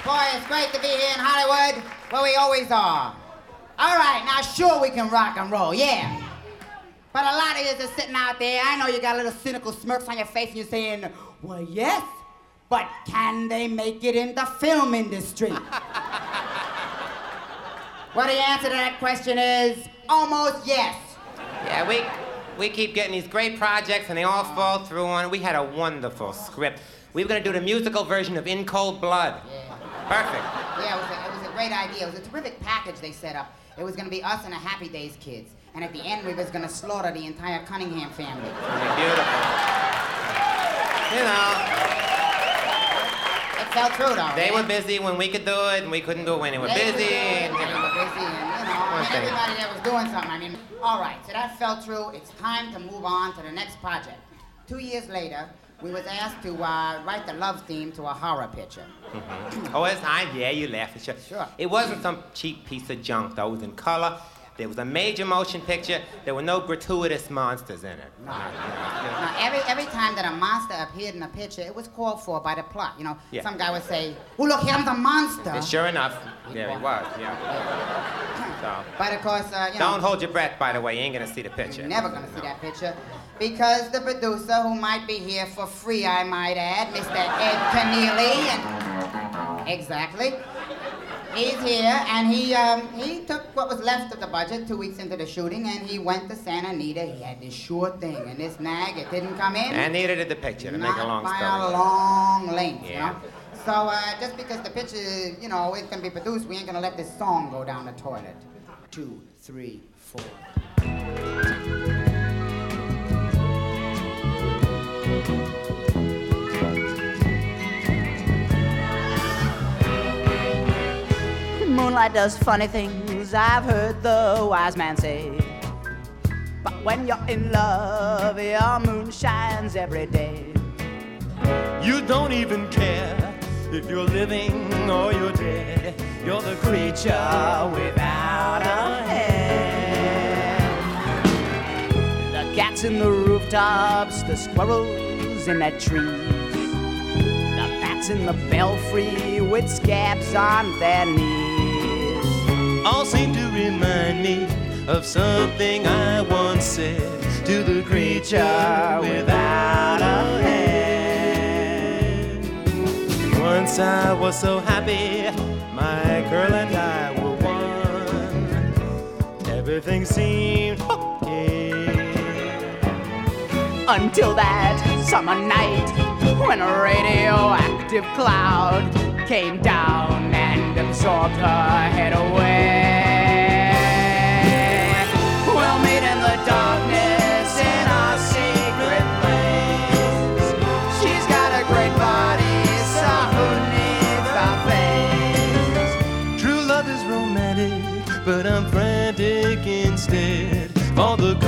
Boy, it's great to be here in Hollywood, where we always are. All right, now sure we can rock and roll, yeah. But a lot of you are sitting out there, I know you got little cynical smirks on your face and you're saying, well, yes, but can they make it in the film industry? Well, the answer to that question is almost yes. Yeah, we keep getting these great projects and they all fall through on. We had a wonderful script. We were going to do the musical version of In Cold Blood. Yeah. Perfect. Yeah, it was a great idea. It was a terrific package they set up. It was going to be us and the Happy Days kids. And at the end, we was going to slaughter the entire Cunningham family. Beautiful. You know. It fell through, though. They were busy when we could do it, and we couldn't do it when they were busy. They were busy, and, you know, everybody there was doing something. I mean, all right, so that fell through. It's time to move on to the next project. 2 years later, we was asked to write the love theme to a horror picture. Oh, it's time? Yeah, you laugh. Sure. It wasn't some cheap piece of junk, though. It was in color. There was a major motion picture. There were no gratuitous monsters in it. No. Every time that a monster appeared in a picture, it was called for by the plot. You know, Some guy would say, "Oh, look, here comes a monster." And sure enough, there he was. Yeah. So. But of course, Don't hold your breath, by the way. You ain't gonna see the picture. You're never gonna see that picture, because the producer, who might be here for free, I might add, Mr. Ed Keneally, exactly. He's here, and he took what was left of the budget 2 weeks into the shooting, and he went to Santa Anita. He had this sure thing, and this nag, it didn't come in. And neither did the picture, to make a long story. Not by a long length, yeah. You know? So just because the picture, you know, is gonna be produced, we ain't gonna let this song go down the toilet. 2, 3, 4. Moonlight does funny things, I've heard the wise man say. But when you're in love, your moon shines every day. You don't even care if you're living or you're dead. You're the creature without a head. The cats in the rooftops, the squirrels in the trees, the bats in the belfry with scabs on their knees. All seem to remind me of something I once said to the creature without a head. Once I was so happy, my girl and I were one. Everything seemed okay. Until that summer night, when a radioactive cloud came down and absorbed her head away. We'll meet in the darkness in our secret place. She's got a great body, so who needs a face? True love is romantic, but I'm frantic instead. For the